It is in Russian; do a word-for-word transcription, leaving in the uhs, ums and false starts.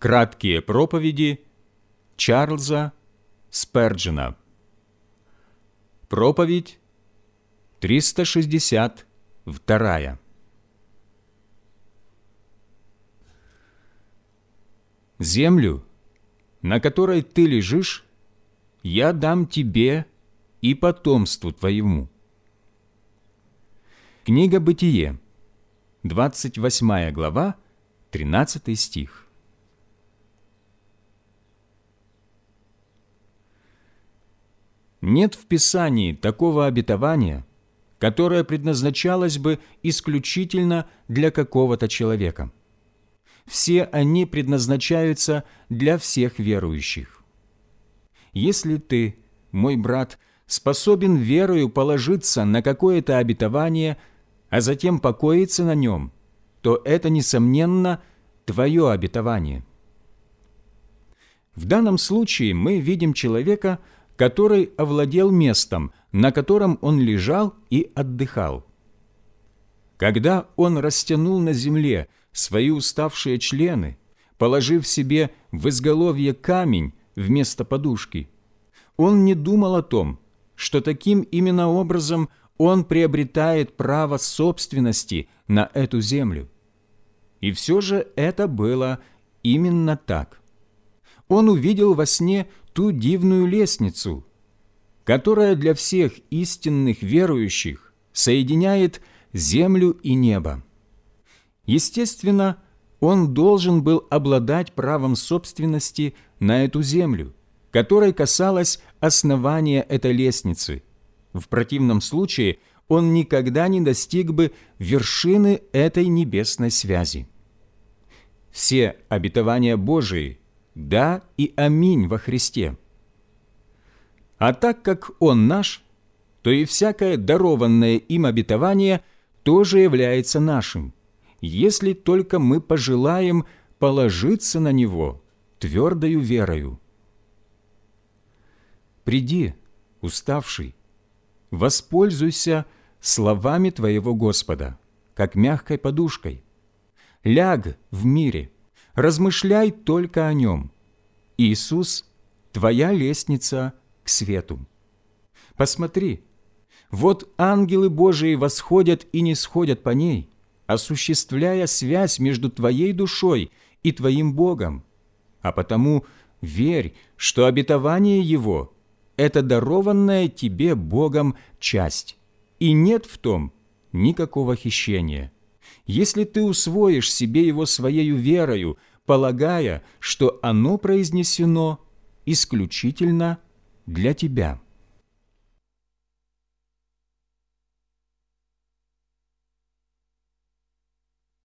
Краткие проповеди Чарльза Сперджена. Проповедь триста шестьдесят вторая. Землю, на которой ты лежишь, я дам тебе и потомству твоему. Книга Бытие, двадцать восьмая глава, тринадцатый стих. Нет в Писании такого обетования, которое предназначалось бы исключительно для какого-то человека. Все они предназначаются для всех верующих. Если ты, мой брат, способен верою положиться на какое-то обетование, а затем покоиться на нем, то это, несомненно, твое обетование. В данном случае мы видим человека, который овладел местом, на котором он лежал и отдыхал. Когда он растянул на земле свои уставшие члены, положив себе в изголовье камень вместо подушки, он не думал о том, что таким именно образом он приобретает право собственности на эту землю. И все же это было именно так. Он увидел во сне ту дивную лестницу, которая для всех истинных верующих соединяет землю и небо. Естественно, он должен был обладать правом собственности на эту землю, которой касалось основания этой лестницы. В противном случае он никогда не достиг бы вершины этой небесной связи. Все обетования Божии – да и аминь во Христе. А так как Он наш, то и всякое дарованное им обетование тоже является нашим, если только мы пожелаем положиться на Него твердою верою. Приди, уставший, воспользуйся словами твоего Господа, как мягкой подушкой. Ляг в мире, размышляй только о Нем. Иисус – твоя лестница к свету. Посмотри, вот ангелы Божии восходят и нисходят по ней, осуществляя связь между твоей душой и твоим Богом. А потому верь, что обетование Его – это дарованная тебе Богом часть, и нет в том никакого хищения. Если ты усвоишь себе его своею верою, полагая, что оно произнесено исключительно для тебя.